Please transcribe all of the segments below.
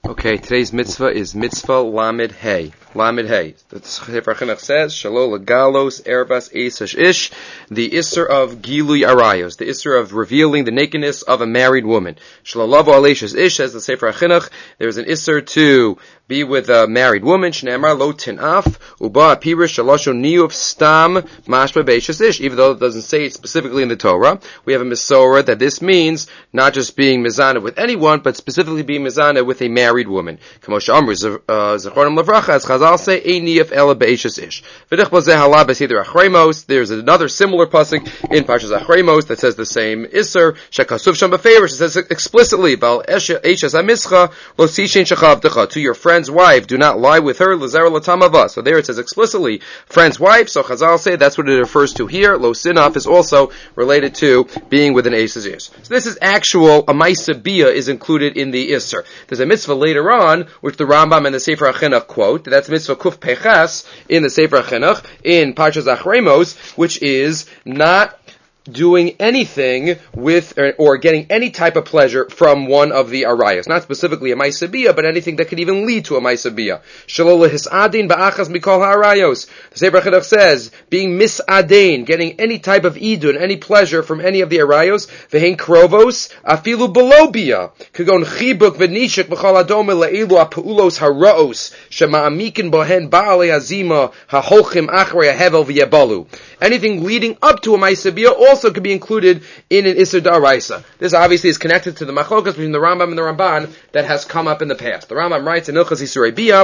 Okay, today's mitzvah is mitzvah Lamed Hey. Lamed Hey. The Sefer Chinuch says, Shalol Galos Ervas Eisash Ish, the Isser of Gilui Arayos, the Isser of revealing the nakedness of a married woman. Shalolav Aleshes Ish, says the Sefer Chinuch, there's an Isser to be with a married woman. Shneamar Lo Tinaf, Uba Pirish Shalosho Niyuf Stam Mashma Beishes Ish, even though it doesn't say it specifically in the Torah. We have a Mesorah that this means not just being mizana with anyone, but specifically being mizana with a married woman. There's another similar pasuk in Parshas Achremos that says the same Isser. Shekasuv Sham Beferish, it says explicitly, to your friend's wife, do not lie with her. So there it says explicitly, friend's wife. So Chazal say that's what it refers to here. Lo sinaf is also related to being with an Eisash Ish. So this is actual, a Maisa Bia is included in the Isser. There's a mitzvah later on, which the Rambam and the Sefer HaChinuch quote. That's mitzvah Kuf Peches in the Sefer HaChinuch, in Parshas Achremos, which is not doing anything with, or getting any type of pleasure from one of the arayos. Not specifically a Maisa Bia, but anything that could even lead to a Maisa Bia. Shalol hisadin ba'achas mikol ha'arayos. The Sefer HaChinuch says, being misadin, getting any type of idun, any pleasure from any of the arayos, vehein krovos, afilu below bia, kagon chibuk v'nishik b'chol adome le'ilu ha'pu'ulos ha'ra'os, shema'amikin bohen ba'alei hazima, ha'holchim achrei ha'hevel v'yebalu. Anything leading up to a Maisa Bia also could be included in an Isser D'Oraisa. This obviously is connected to the machlokas between the Rambam and the Ramban that has come up in the past. The Rambam writes in Ilchas Isurei Bia,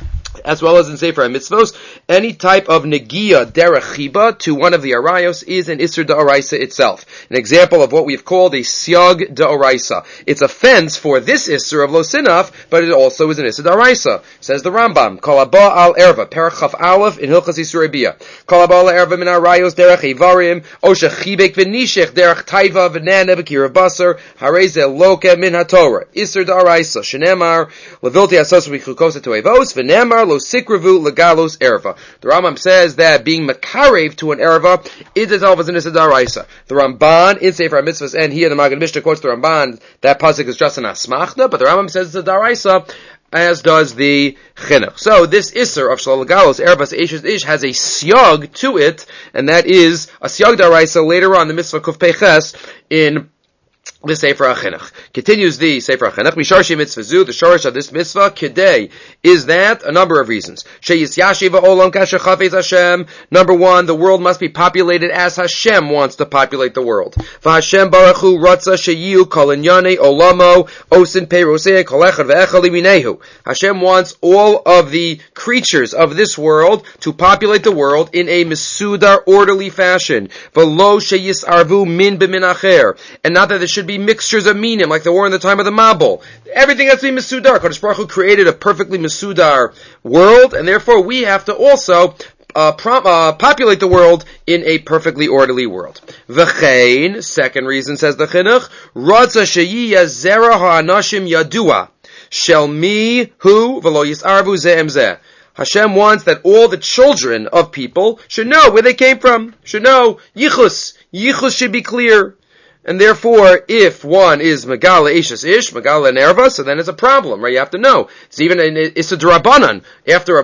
as well as in Sefer HaMitzvos, any type of negia derech chiba to one of the arayos is an Isser D'Oraisa itself. An example of what we've called a siag D'Oraisa. It's a fence for this Isser of Lo Sinaf, but it also is an Isser D'Oraisa. Says the Rambam, Kol haba al erva, perach chaf aleph in Hilchas Isurei Bia. Kol haba al erva min arayos derech ivarim, o shechibek v'nishech derech taiva v'nana v'kira basar, harei ze loke min haTorah. Isser D'Oraisa, shenemar, levilti asos v'chukosa to evos, v'nemar lo sikravu legalos erva. The Rambam says that being makarev to an erva is itself as an Isser D'Oraisa. The Ramban in Sefer HaMitzvos, and here the Magen Mishnah quotes the Ramban, that pasuk is just an asmachna, but the Rambam says it's a D'Oraisa, as does the Chinuch. So this Isser of Shalol Galos Ervas Eisash Ish has a siag to it, and that is a siag D'Oraisa later on the mitzvah Kuf Peches in the Sefer HaChinuch. Continues the Sefer HaChinuch. Misharshi mitzvah zu, the shorish of this mitzvah, kedei, is that a number of reasons. Sheyisyashiv ha'olam kasher chafetz Hashem. Number one, the world must be populated as Hashem wants to populate the world. V'Hashem baruch hu ratza sheyiu kol inyane olamo osin peirosei kol echad ve'echad liminehu. Hashem wants all of the creatures of this world to populate the world in a mesudar, orderly fashion. V'lo sheyisarvu min b'min acher. And not that there should be mixtures of minim, like there were in the time of the Mabul. Everything has to be Mesudar. Kodesh Baruch Hu created a perfectly Mesudar world, and therefore we have to also populate the world in a perfectly orderly world. V'chein, second reason, says the Chinuch, Radza sheyiya zera ha'anashim yadua, shel mi hu v'lo yisarvu ze'em zeh. Hashem wants that all the children of people should know where they came from, should know Yichus. Yichus should be clear. And therefore, if one is Megala Eisash Ish, Megala Nerva, so then it's a problem, right? You have to know. It's even it's a D'Rabbanan. After a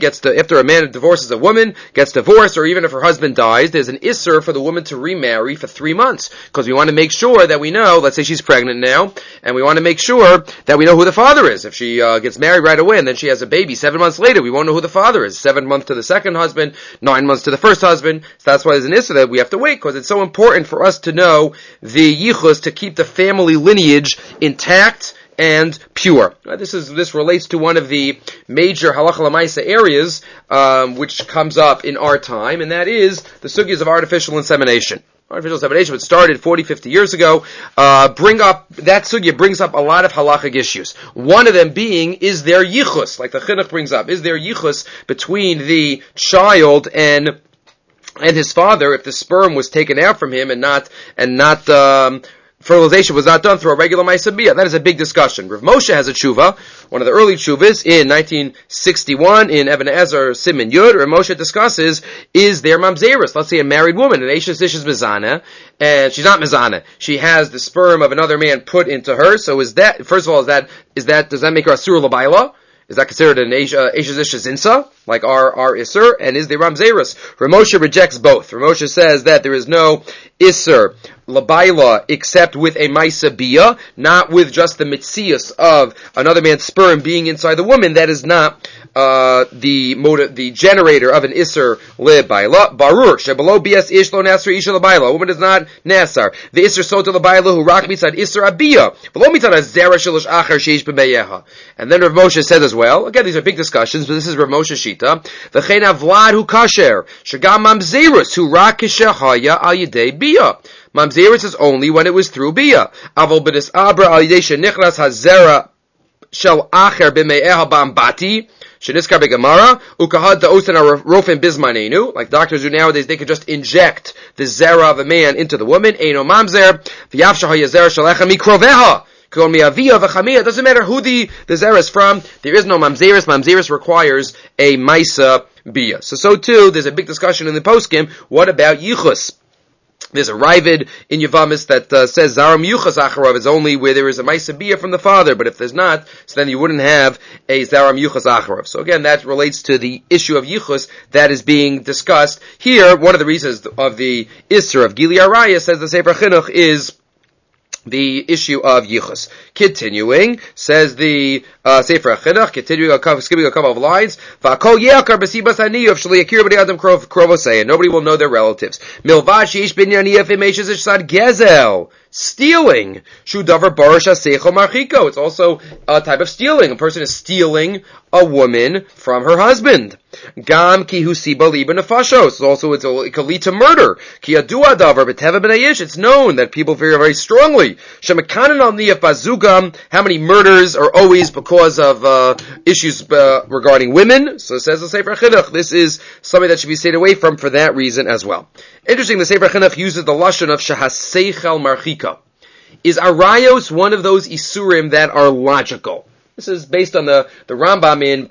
man divorces a woman, gets divorced, or even if her husband dies, there's an Isser for the woman to remarry for 3 months. Because we want to make sure that we know, let's say she's pregnant now, and we want to make sure that we know who the father is. If she gets married right away and then she has a baby 7 months later, we won't know who the father is. 7 months to the second husband, 9 months to the first husband. So that's why there's an Isser that we have to wait, because it's so important for us to know the yichus, to keep the family lineage intact and pure. This relates to one of the major halacha l'maisa areas, which comes up in our time, and that is the sugyas of artificial insemination. Artificial insemination, which started 40, 50 years ago, that sugya brings up a lot of halachic issues. One of them being, is there yichus, like the Chinuch brings up, is there yichus between the child and his father, if the sperm was taken out from him and not fertilization was not done through a regular Maisabiyah. That is a big discussion. Rav Moshe has a tshuva, one of the early tshuvas, in 1961 in Even Ezer Siman Yud. Rav Moshe discusses, is there mamzeris? Let's say a married woman, an Eishes Ish is mezana, and she's not mezana. She has the sperm of another man put into her. So is that, first of all, does that make her asur l'bayla? Is that considered an Eishes Ish Zinsa, like our Isser? And is the Ramzerus? Rav Moshe rejects both. Rav Moshe says that there is no Isser Labaila except with a Maisa Bia, not with just the Mitzias of another man's sperm being inside the woman. That is not the generator of an Isser Lebaila. Barur, Shebalo Bias Ish Lo Nasr Isha Labaila. A woman is not Nasar. The Isser Sota Labaila who rock mitzad Isser Abia. Below mitzad Azera Shilish Acher Sheish B'Meyeha. And then Rav Moshe says as well, again, these are big discussions, but this is Rav Moshe Shita. V'chein Avlad hu kasher, shagam mamzerus hu rak kishahaya al yedei bia. Mamzerus is only when it was through bia. Avol b'des abra al yedei shenichras hazera shel acher b'me'eha ba'ambati, sheniskar b'gemara, ukahad da'osan rofen bizmanenu, like doctors do nowadays, they can just inject the zera of a man into the woman, eino mamzer, v'yav shahaya zera shalecha mikroveha. It doesn't matter who the zera is from. There is no mamzeris. Mamzeris requires a maisa bia. So too, there's a big discussion in the poskim. What about yichus? There's a Ravid in Yavamis that says zaram yuchas acharov is only where there is a maisa bia from the father. But if there's not, so then you wouldn't have a zaram yuchas acharov. So again, that relates to the issue of yichus that is being discussed here. One of the reasons of the Isser of Gili Araya, says the Sefer Chinuch, is the issue of yichus. Continuing, says the Sefer HaChinuch, skipping a couple of lines, V'akol ye'akar b'sibas haniyuv sh'li yakir b'nei adam krovosei, and nobody will know their relatives. Milvad she'ish bin yaniyah f'imeshes ishsad gezel. Stealing. Shu davar barash ha'seichel marchiko. It's also a type of stealing. A person is stealing a woman from her husband. Gam ki hu siba liba nefashos. Also, it could lead to murder. Ki adua davar b'teva b'nei ish. It's known that people feel very strongly. Shemekanan al niyaf bazugam. How many murders are always because of issues regarding women? So it says the Sefer Chinuch, this is something that should be stayed away from for that reason as well. Interesting, the Sefer Chinuch uses the lashon of shahaseichel marchika. Is arayos one of those isurim that are logical? This is based on the Rambam in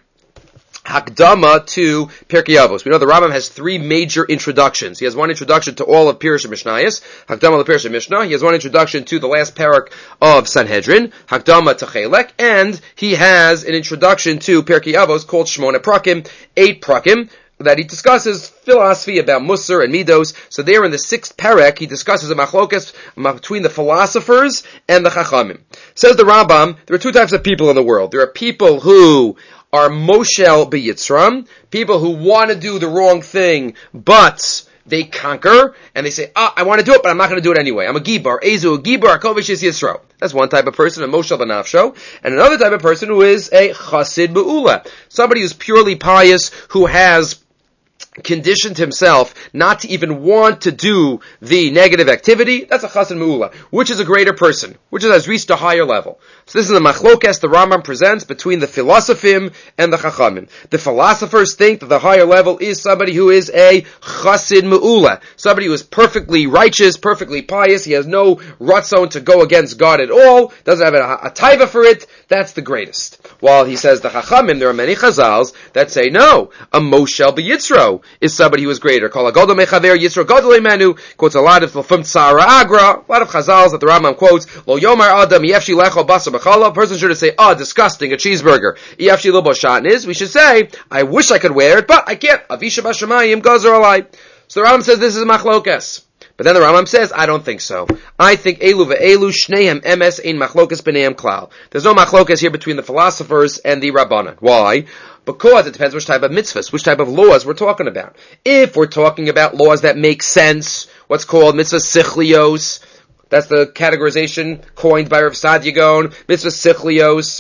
Hakdama to Pirkei Avos. We know the Rambam has three major introductions. He has one introduction to all of Pirush Mishnayos, Hakdama to Pirush Mishnah. He has one introduction to the last parak of Sanhedrin, Hakdama to Chelek, and he has an introduction to Pirkei Avos called Shmona Prakim, 8 Prakim, that he discusses philosophy about Musar and Midos. So there in the 6th parak, he discusses a machlokas between the philosophers and the Chachamim. Says the Rambam, there are two types of people in the world. There are people who are Moshel B'Yitzram, people who want to do the wrong thing, but they conquer, and they say, I want to do it, but I'm not going to do it anyway. I'm a Gibar, Ezu, a Gibar, Akovish is Yisro. That's one type of person, a Moshel B'Nafsho, and another type of person who is a Chassid B'Ula, somebody who's purely pious, who has conditioned himself not to even want to do the negative activity. That's a chassid me'ula. Which is a greater person? Which has reached a higher level? So this is the machlokas the Rambam presents between the philosophim and the chachamim. The philosophers think that the higher level is somebody who is a chassid me'ula, somebody who is perfectly righteous, perfectly pious. He has no ratzon to go against God at all, doesn't have a taiva for it. That's the greatest. While he says the chachamim, there are many chazals that say no, a moshel b'yitzro is somebody who is greater. Kol hagadol mechaver Yisro gadol emanu, quotes a lot of Lefum Tzara Agra, a lot of chazals that the Rambam quotes. Lo yomar adam yefshi lecho basar b'chala. A person should say, disgusting, a cheeseburger. Yefshi lo b'shatn is. We should say, I wish I could wear it, but I can't. Avisha b'shamayim gazer alai. So the Rambam says this is machlokas. But then the Rambam says, I don't think so. I think elu ve'elu shneim emes ein machlokas b'neim klal. There's no machlokas here between the philosophers and the Rabbanan. Why? Because it depends which type of mitzvahs, which type of laws we're talking about. If we're talking about laws that make sense, what's called mitzvahs sichlios, that's the categorization coined by Rav Sadia Gaon, mitzvahs sichlios,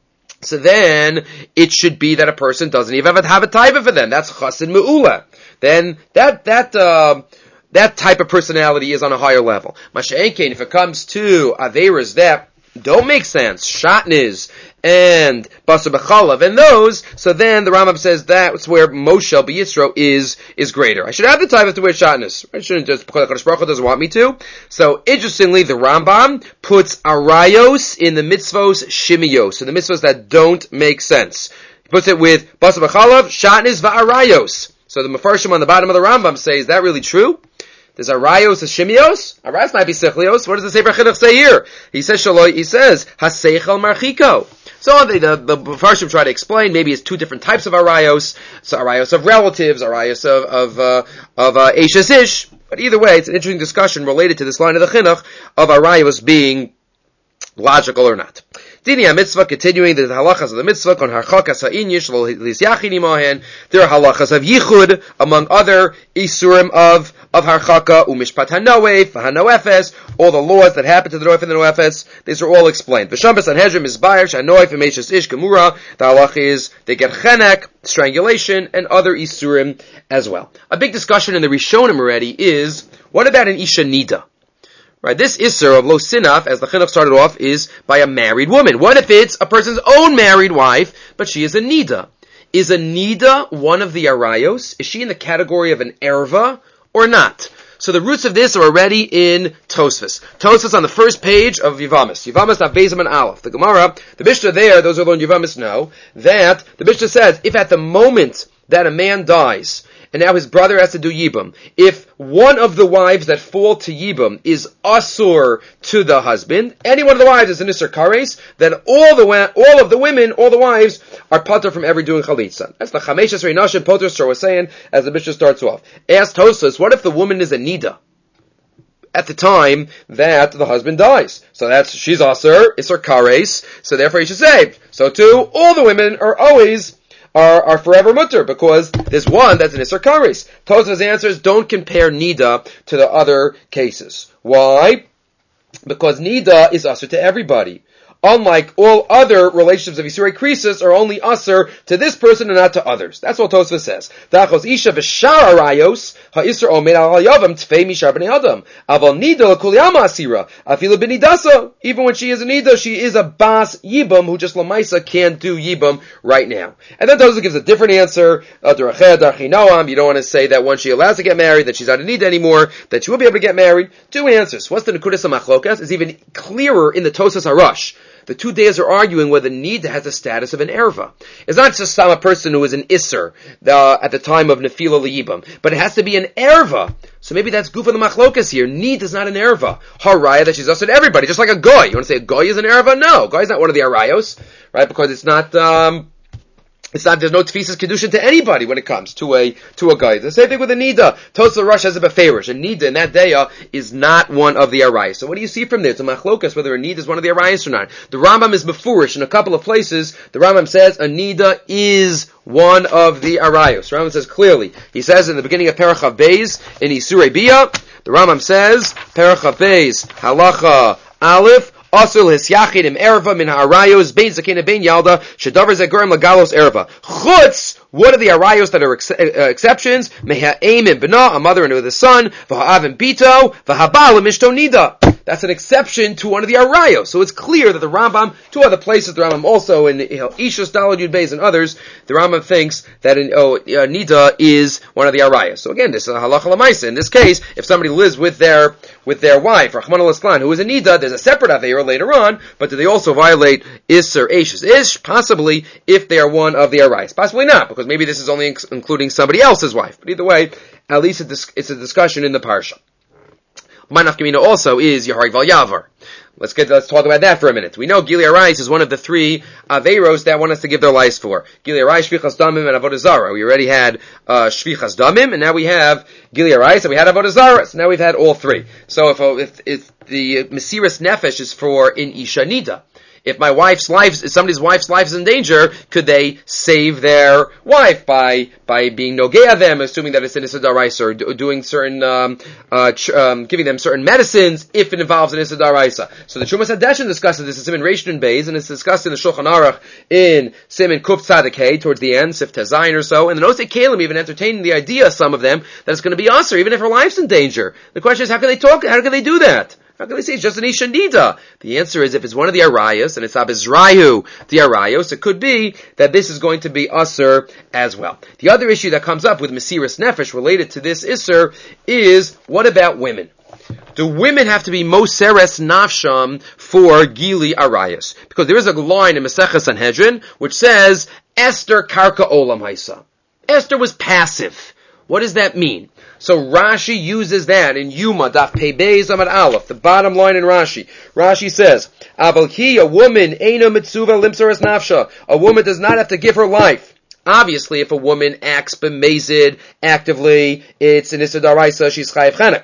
so then it should be that a person doesn't even have a taiva for them. That's chassid me'ula. Then that type of personality is on a higher level. Masha'enkein, if it comes to averas that don't make sense, shatnez, and basar b'chalav and those, so then the Rambam says that's where Moshel b'Yisro is greater. I should have the time to wear shatnez. I shouldn't just, because HaKadosh Baruch Hu doesn't want me to. So interestingly, the Rambam puts arayos in the mitzvos shimiyos, in the mitzvos that don't make sense. He puts it with basar b'chalav, shatnez v'arayos. So the Mefarshim on the bottom of the Rambam say, is that really true? There's arayos and shimios. Arayos might be sechlios. What does the Sefer Chinuch say here? He says haseichel marchiko. So the Mefarshim try to explain. Maybe it's two different types of arayos. So arayos of relatives, arayos of eishes ish. But either way, it's an interesting discussion related to this line of the Chinuch of arayos being logical or not. Dini mitzvah, continuing the halachas of the mitzvah, kon harchakas ha'inyish lo lisyachini mohen. There are halachas of yichud among other isurim of harchaka, umishpat hanoef, hanoefes, all the laws that happen to the noef and the noefes. These are all explained. V'shambas anhedrim is bayrish hanoef v'meishes ish gemura. The halacha is they get chenek, strangulation, and other isurim as well. A big discussion in the Rishonim already is what about an isha nida? Right, this Isser of Lo Sinaf, as the Chinuch started off, is by a married woman. What if it's a person's own married wife, but she is a Nida? Is a Nida one of the Arayos? Is she in the category of an Erva, or not? So the roots of this are already in Tosfos. Tosfos on the first page of Yevamos. Yevamos Daf Beis and Aleph. The Gemara, the Mishnah there, those who learn Yevamos know, that the Mishnah says, if at the moment that a man dies, and now his brother has to do Yibum, if one of the wives that fall to Yibum is Asur to the husband, any one of the wives is an Isser Kares, then all of the women, all the wives, are patur from ever doing Chalitza. That's the Chamesh Esrei Nashim Poter Star was saying, as the Mishnah starts off. Asked Tosfos, what if the woman is a Nida at the time that the husband dies? So she's Asur, Isser Kares, so therefore she's saved. So too, all the women are forever mutter, because there's one that's an Isser Kares. Tosfos answers, don't compare Nida to the other cases. Why? Because Nida is Asur to everybody. Unlike all other relationships of Yisurei Krisis are only Asur to this person and not to others. That's what Tosfos says. Dachos isha v'shar arayos ha'isur omed al yavam tfei mishar b'nei adam. Aval nida l'kulyama asira. Afilu b'nidasa. Even when she is a nida, she is a bas yibam who just lamaisa can't do yibam right now. And then Tosfos gives a different answer. You don't want to say that once she allows to get married, that she's not a nida anymore, that she will be able to get married. Two answers. What's the nekudas of machlokas is even clearer in the Tosfos Harash. The two days are arguing whether Nida has the status of an Erva. It's not just a person who is an Isser at the time of Nefila L'Yibam, but it has to be an Erva. So maybe that's goof on the machlokas here. Nida is not an Erva. Haraya, that she's also to everybody, just like a Goy. You want to say a Goy is an Erva? No, Goy is not one of the Arayos, right? Because it's not, there's no tefisas kedushin to anybody when it comes to a guy. The same thing with a nida. Tosfos Rosh has a beferish. A nida in that day is not one of the arayos. So what do you see from there? It's a machlokas whether a nida is one of the arayos or not. The Rambam is befurish in a couple of places. The Rambam says a nida is one of the arayos. The Rambam says clearly. He says in the beginning of Perach Beis in Isurei Bia, the Rambam says Perach Beis halacha aleph. Asul hisyachid im erva min ha'arayos bein zakina bein yalda shedavar zegurim lagalos erva. Chutz, what are the arayos that are exceptions? Meha'im im b'na, a mother and with a son, v'ha'av im bito, v'ha'bal im ishto nida. That's an exception to one of the arayos. So it's clear that the Rambam, two other places, the Rambam also in Ishus Dalad Yud Beis and others, the Rambam thinks that nida is one of the arayos. So again, this is a halacha l'maisa. In this case, if somebody lives with their wife, Rahman al-Islan, who is a nida, there's a separate aveira later on, but do they also violate Isser Eishes Ish? Possibly, if they are one of the arayos. Possibly not, because maybe this is only including somebody else's wife. But either way, at least it's a discussion in the parsha. Manaf Kamina also is Yaharik Val Yavar. Let's talk about that for a minute. We know Gili Arayis is one of the three Aveiros that want us to give their lives for. Gili Arayis, Shvichas Damim, and Avodah Zarah. We already had Shvichas Damim, and now we have Gili Arayis, and we had Avodah Zarah. So now we've had all three. So if the Mesiras Nefesh is for in Isha Nida, if somebody's wife's life is in danger, could they save their wife by being nogea them, assuming that it's in Issa Daraisa, or doing certain, giving them certain medicines if it involves an Issa Daraisa? So the Trumas Hadeshin discusses this in Siman Reish and Beis, and it's discussed in the Shulchan Aruch in Siman Kuf Tzadik Hey, towards the end, Sif Tezayin or so, and the Nosei Kalim even entertaining the idea, some of them, that it's going to be Aser, even if her life's in danger. The question is, how can they do that? How can they say it's just an Isha Nida? The answer is if it's one of the Arayos, and it's Abizrayu, the Arayos, it could be that this is going to be Usr as well. The other issue that comes up with Mesiris Nefesh related to this Isser is, what about women? Do women have to be Moseres Nafsham for Gili Arayos? Because there is a line in Maseches Sanhedrin which says, Esther Karka Olam Haisa. Esther was passive. What does that mean? So Rashi uses that in Yuma, Daf Pei Beis Amud Aleph, the bottom line in Rashi. Rashi says, Aval ki, a woman, Eina Mitzuva Limsaras Nafsha. A woman does not have to give her life. Obviously, if a woman acts b'mezid, actively, it's an Issa Daraisa, she's Chayiv Chenek.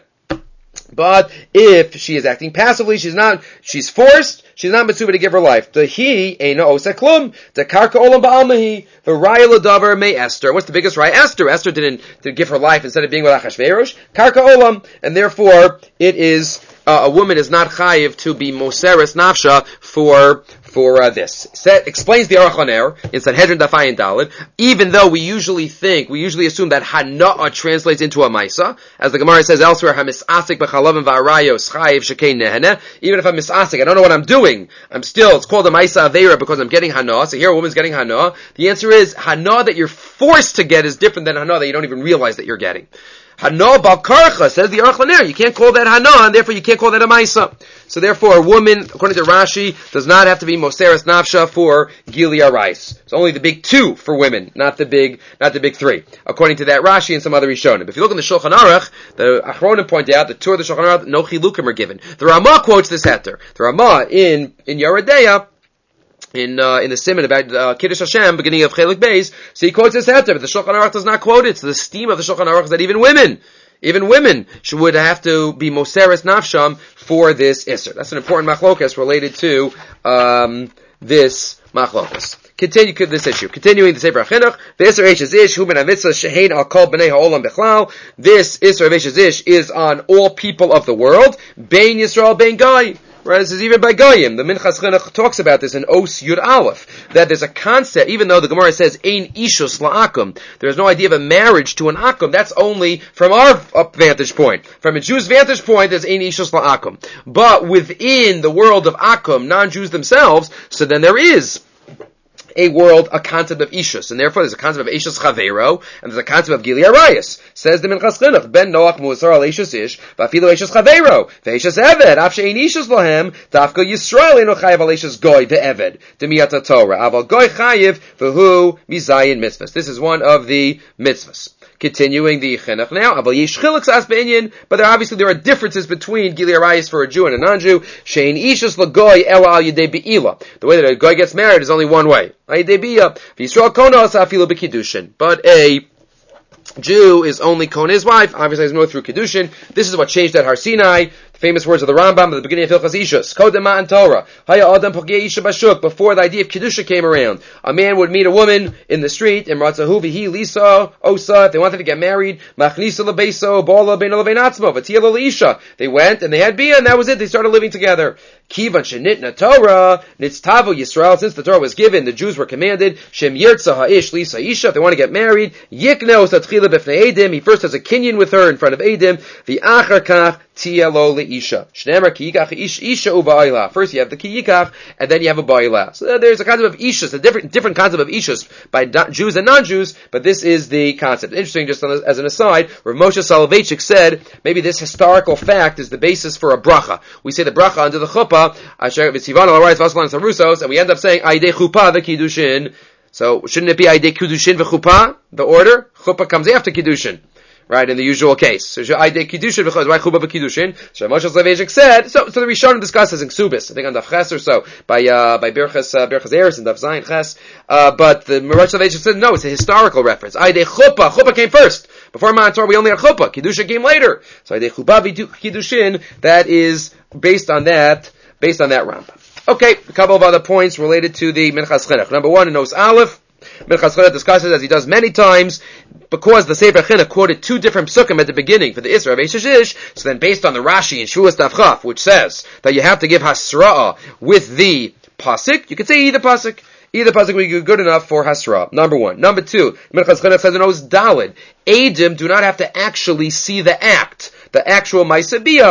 But if she is acting passively, she's forced, she's not mitzuva to give her life. The he, eina osek klum, the karka olam ba'almahi, the raya l'davar may Esther. What's the biggest raya? Esther. Esther didn't give her life instead of being with Achashverosh. Karka olam. And therefore, it is, a woman is not chayiv to be moseres nafsha for this. Explains the Aruch HaNer in Sanhedrin Daf Ayin Daled, even though we usually assume that Hana'ah translates into a Maisa, as the Gemara says elsewhere, HaMis'asik b'chalavim v'arayos chayiv shekei nehene. Even if I'm mis'asik, I don't know what I'm doing, it's called a Maisa Aveira because I'm getting Hana'ah. So here a woman's getting Hana'ah. The answer is, Hana'ah that you're forced to get is different than Hana'ah that you don't even realize that you're getting. Hana bal karcha, says the Aruch HaNer. You can't call that Hana, and therefore you can't call that a Maisa. So therefore, a woman, according to Rashi, does not have to be Moseres Nafsha for Gili Arayos. It's only the big two for women, not the big three. According to that Rashi and some other Rishonim. If you look in the Shulchan Aruch, the Achronim point out, the two of the Shulchan Aruch, no chilukim are given. The Ramah quotes this heter. The Ramah in Yeridea, in the Siman about Kiddush Hashem, beginning of Chelik Beis, so he quotes this heter, but the Shulchan Aruch does not quote it. So the steam of the Shulchan Aruch is that even women would have to be Moseres Nafsham for this Isser. That's an important machlokas related to this machlokas. Continue this issue. Continuing the Sefer HaChinuch, the Isser Eishes Ish, Hu ben HaMitzvah Shehein Al Kol B'nei HaOlam Bechlal. This Isser of Eishes Ish is on all people of the world, Bein Yisrael, Bein Gai. Right, this is even by Goyim. The Minchas Chinuch talks about this in Os Yud Aleph, that there's a concept, even though the Gemara says, Ein Ishus La'akum, there's no idea of a marriage to an Akum. That's only from our vantage point. From a Jew's vantage point, there's Ein Ishus La'akum. But within the world of Akum, non-Jews themselves, so then there is a concept of Ishus, and therefore there's a concept of Ishus Chavero, and there's a concept of Gili Arayos. Says the Minchas Chinuch, Ben Noach Musar al Ishus Ish, Vafilo Ishus Chavero, Ve'ishus Eved, Af she'ein Ishus Lohem, Dafka Yisrael eno chayiv al Ishus Goy ve'Eved, Demiyat Torah, Aval Goy chayiv, V'hu Mizayin Mitzvahs. This is one of the mitzvahs. Continuing the Chinuch now, but there are differences between Gili Arayos for a Jew and a non-Jew. Shein Ishus Lagoy Ela Al Yedei Be'ila. The way that a guy gets married is only one way. But a Jew is only Kona his wife, obviously has no through Kiddushin. This is what changed at Har Sinai. The famous words of the Rambam at the beginning of Hilchas Ishus. Kodem Ma'an Torah. Haya Adam Pogei Isha Bashuk. Before the idea of Kiddusha came around, a man would meet a woman in the street, and Ratzahu Vihi Lisa Osa, if they wanted to get married, Machnisa Lebeso, Bala Bein Lebeinatzmo, Vatia Leisha. They went, and they had Bia, and that was it. They started living together. Kivan Shenitna Torah, Nitztavu Yisrael, since the Torah was given, the Jews were commanded, Shem Yirtza Ha'ish Lisa Isha, if they want to get married, Yikneo Satchila B'fnei Edim, he first has a kinyan with her in front of Edim, the Achar Kach, Tielo Leisha. Shnemer Ki Yikach Isha U'Ba'ila. First you have the Ki Yikach, and then you have a Ba'ila. So there's a concept of Ishus, a different concept of Ishus by Jews and non-Jews, but this is the concept. Interesting, just as an aside, Rav Moshe Soloveitchik said, maybe this historical fact is the basis for a bracha. We say the bracha under the chuppah, Asher V'tzivan Al Arayis V'Aslan Sarusos, and we end up saying, Aidei Chuppah the Kiddushin. So shouldn't it be Aidei Kiddushin v'Chuppah? The order? Chuppah comes after Kiddushin. Right, in the usual case. So, Aidei Kiddushin v'Chuppah, why Chuppah v'Kiddushin? So, Moshe Soloveitchik said, so the Rishonim discusses in Ksubis, I think on Daf Ches or so, by Birchas Eres and Daf Zayin Ches, but the Moshe Soloveitchik said, no, it's a historical reference. Aidei Chuppah came first. Before Ma'an Torah, we only had Chuppah. Kiddushin came later. So, Aidei Chuppah v'Kiddushin, that is based on that Rambam. Okay, a couple of other points related to the Minchas Chinuch. Number one, in Nos Aleph, Minchas Chinuch discusses, as he does many times, because the Sefer Chinuch quoted two different psukim at the beginning for the Isra of Eishes Ish, so then based on the Rashi in Shuas Daf Chaf, which says that you have to give Hasra'ah with the pasuk, you could say either pasuk. Either pasuk would be good enough for Hasra. Number one. Number two, Minchas Chinuch says in Oz Daled, Eidim do not have to actually see the act, the actual Maaseh Bia.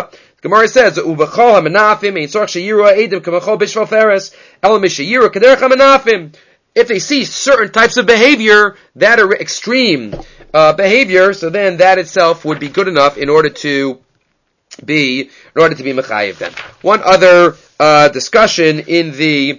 Gemara says, "Ubachol hamenafim ein tzorach sheyiru ha'edim kamachol bishval feres elam mishayiru kaderech hamenafim." If they see certain types of behavior that are extreme behavior, so then that itself would be good enough in order to be mechayiv them. One other discussion in the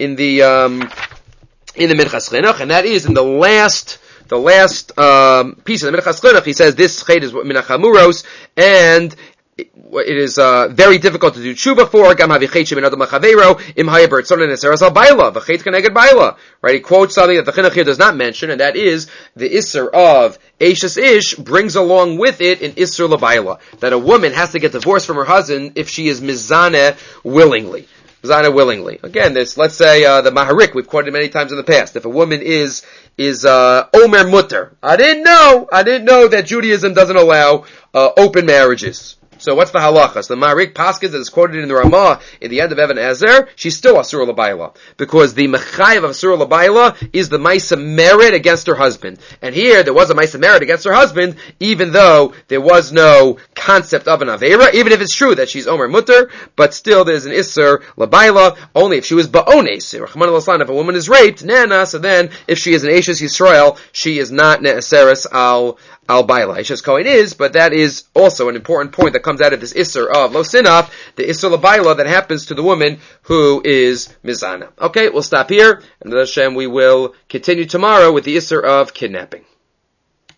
Minchas Chinuch, and that is in the last piece of the Minchas Chinuch. He says this chet is min hachamuros, and it is very difficult to do tshuva for. Gam havichet shemin adam lachavero im hayabert solen eseras al baila v'chet keneged baila. Right? He quotes something that the Chinuch here does not mention, and that is the isser of Eishes Ish brings along with it an isser labaila, that a woman has to get divorced from her husband if she is mizaneh willingly. Again, let's say the Maharik we've quoted many times in the past. If a woman is Omer Mutter, I didn't know that Judaism doesn't allow open marriages. So what's the halacha? So the Maharik Paskins that is quoted in the Ramah in the end of Even Ezer, she's still Asur L'Baila. Because the Mechayiv of Asur L'Baila is the Maisa merit against her husband. And here, there was a Maisa merit against her husband, even though there was no concept of an Aveira, even if it's true that she's Omer Mutter, but still there's an Isser L'Baila, only if she was Ba'ones. If a woman is raped, Nana, so then, if she is an Eishes Yisrael, she is not Ne'eseres al-Baila. Eishes Kohen is, but that is also an important point that comes out of this Isser of Lo Sinaf, the Isser L'Baila that happens to the woman who is Mizana. Okay, we'll stop here, and Hashem we will continue tomorrow with the Isser of kidnapping.